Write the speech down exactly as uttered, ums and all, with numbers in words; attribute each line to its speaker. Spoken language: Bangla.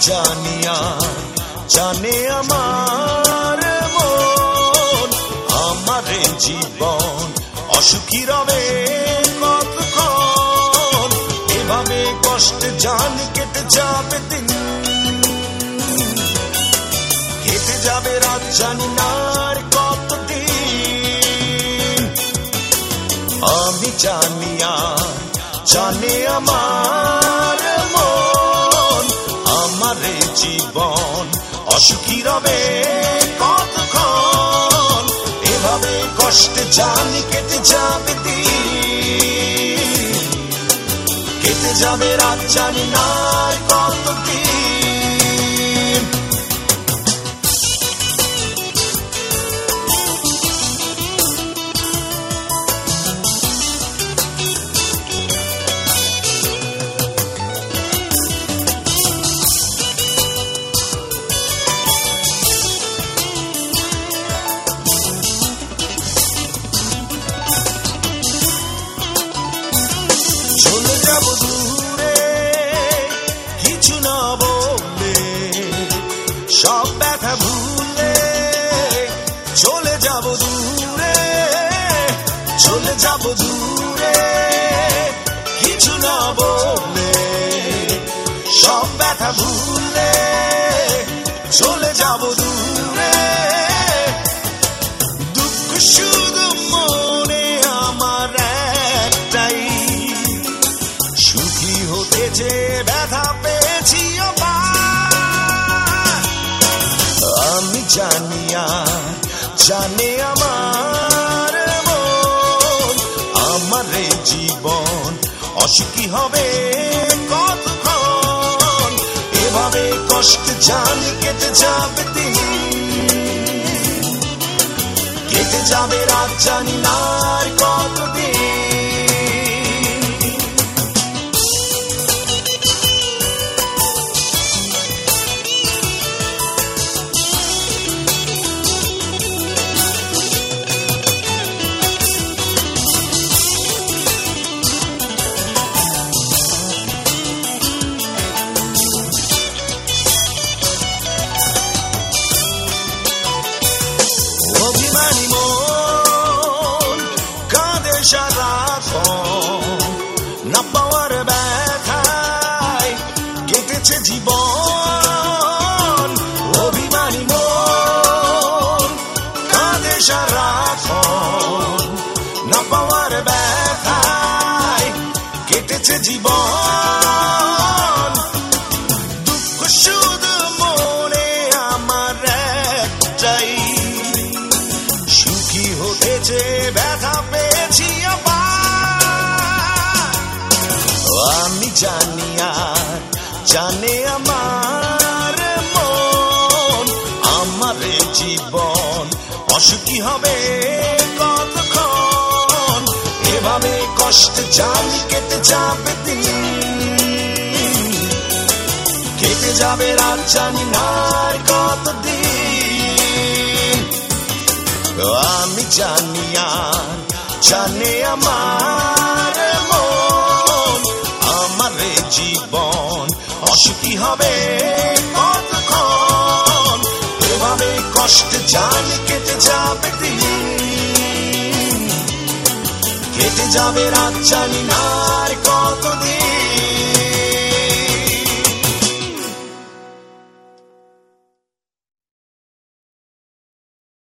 Speaker 1: জানি আর জানে আমার মন, আমার জীবন অসুখী রবে কতক্ষণ, এভাবে কষ্টে জান কেটে যাবে দিন, কেটে যাবে রাত জানি না আর কতদিন। আমি জানি আর জানে আমার মন, আমার জীবন অসুখী রবে কতক্ষণ, এভাবে কষ্টে জানি কেটে যাবে দিন, কেটে যাবে রাত জানি না আর কতদিন। চলে যাব দূরে কিছু না বললে, সব ব্যথা ভুলে চলে যাব দূরে, চলে যাব দূরে কিছু না বললে, সব ব্যথা ভুলে চলে যাব দূরে। দুঃখ শুধু মনে আমার একটাই, সুখী হতে যে ব্যথা পেয়েছি আমি জানি আর জানে আমার মন, আমার জীবন অসুখী হবে কতক্ষণ, এভাবে কষ্ট জানি কেটে যাবে দিন, কেটে যাবে রাত জানি না আর কতদিন। অভিমানী মন কাঁদে সারাক্ষণ, না পাওয়ার ব্যথায় কেটেছে জীবন। অভিমানী মন কাঁদে সারাক্ষণ, না পাওয়ার ব্যথায় কেটেছে জীবন। দুঃখ শুধু মনে আমার একটাই, সুখী হতে যে ব্যথা পেয়েছি আমি জানি আর জানে আমার মন, আমার জীবন অসুখী হবে কতক্ষণ, এভাবে কষ্ট জানি কেটে যাবে দিন, কেটে যাবে রাত জানি না আর কতদিন। আমি জানি আর জানে আমার মন, আমার জীবন অসুখী হবে কতক্ষণ, এভাবে কষ্ট জানি কেটে যাবে দিন, কেটে যাবে রাত জানি না।